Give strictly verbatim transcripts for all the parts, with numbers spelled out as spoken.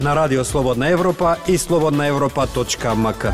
на Радио Слободна Европа и слободна европа точка ем ка.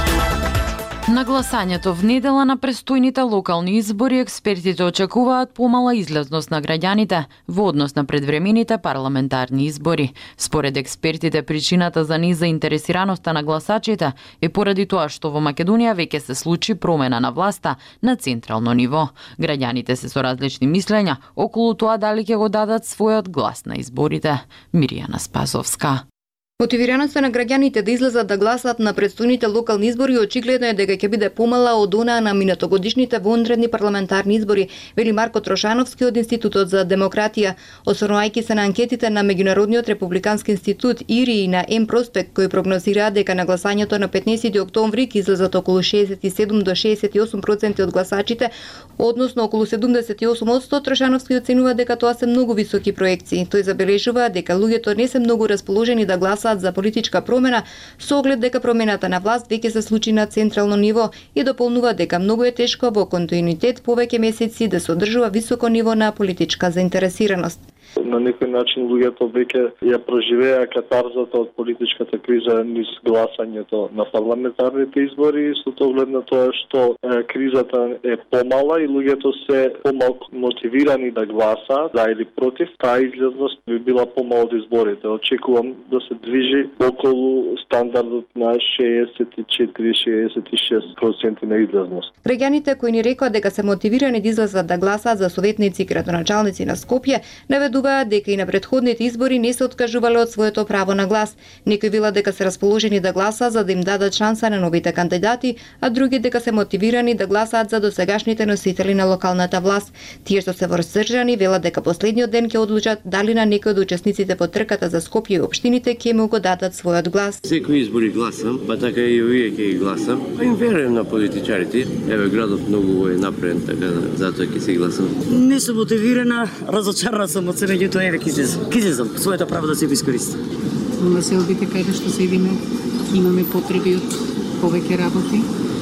На гласањето в недела на престојните локални избори експертите очекуваат помала излезност на граѓаните во однос на предвремените парламентарни избори. Според експертите, причината за незаинтересираноста на гласачите е поради тоа што во Македонија веќе се случи промена на власта на централно ниво. Граѓаните се со различни мислења околу тоа дали ќе го дадат својот глас на изборите. Миријана Спасовска. Мотивираноста на граѓаните да излезат да гласат на предстојните локални избори очигледно е дека ќе биде помала од онаа на минатогодишните вонредни парламентарни избори, вели Марко Трошановски од Институтот за демократија, осврнувајќи се на анкетите на Меѓународниот републикански институт ИРИ и на М-Проспект, кои прогнозираат дека на гласањето на петнаесети октомври ќе излезат околу шеесет и седум до шеесет и осум проценти од гласачите, односно околу седумдесет и осум проценти. Трошановски оценува дека тоа се многу високи проекции. Тој забележува дека луѓето не се многу расположени да гласаат за политичка промена, со оглед дека промената на власт веќе се случи на централно ниво, и дополнува дека многу е тешко во континуитет повеќе месеци да се одржува високо ниво на политичка заинтересираност. На некој начин луѓето веќе ја проживеа катарзата од политичката криза низ гласањето на парламентарните избори, и со оглед на тоа што е, кризата е помала и луѓето се помалку мотивирани да гласаат за или против, таа излезност би била помала од изборите. Очекувам да се движи околу стандардот на шеесет и четири до шеесет и шест проценти на излезност. Граѓаните кои ни рекоа дека се мотивирани да излезат да гласаат за советници и градоначалници на Скопје, наведуваат дека и на претходните избори не се откажувале од своето право на глас. Некои велат дека се расположени да гласаат за да им дадат шанса на новите кандидати, а други дека се мотивирани да гласаат за досегашните носители на локалната власт. Тие што се воздържани велат дека последниот ден ќе одлучат дали на некој од учесниците по трката за Скопје и општините ќе му го дадат својот глас. Секој избори гласам, па така и овие ќе ги гласам. Па им верувам на политичарите. Еве градот многу е напреден, така да затоа ќе се гласам. Не сум мотивирана, разочарана сум од меѓутоа еве ќе излезам. Ќе излезам, своето право да се го искористам. На селбите каде што седиме, имаме потреби од повеќе работи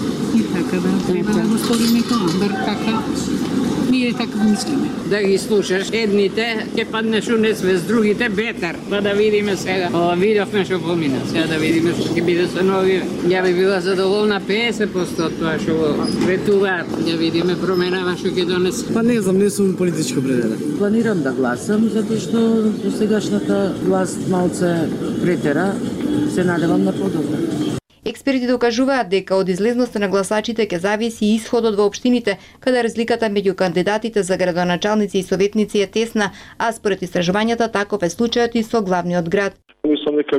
и така да треба да го сториме тоа, бар така ние така мислиме. Да ги слушаш едните, ќе паднеш у несвест, другите бетер. Па да видиме сега. Ова видовме што помина. Сега да видиме што ќе биде со нови. Ја би била задоволна петдесет проценти од тоа што ветуваат. Ја видиме променава што ќе донесе. Па не знам, не сум политичко определен. Планирам да гласам затоа што досегашната власт малце претера. Се надевам на подобро. Експертите укажуваат дека од излезноста на гласачите ќе зависи и исходот во општините, каде разликата меѓу кандидатите за градоначалници и советници е тесна, а според истражувањата таков е случајот и со главниот град.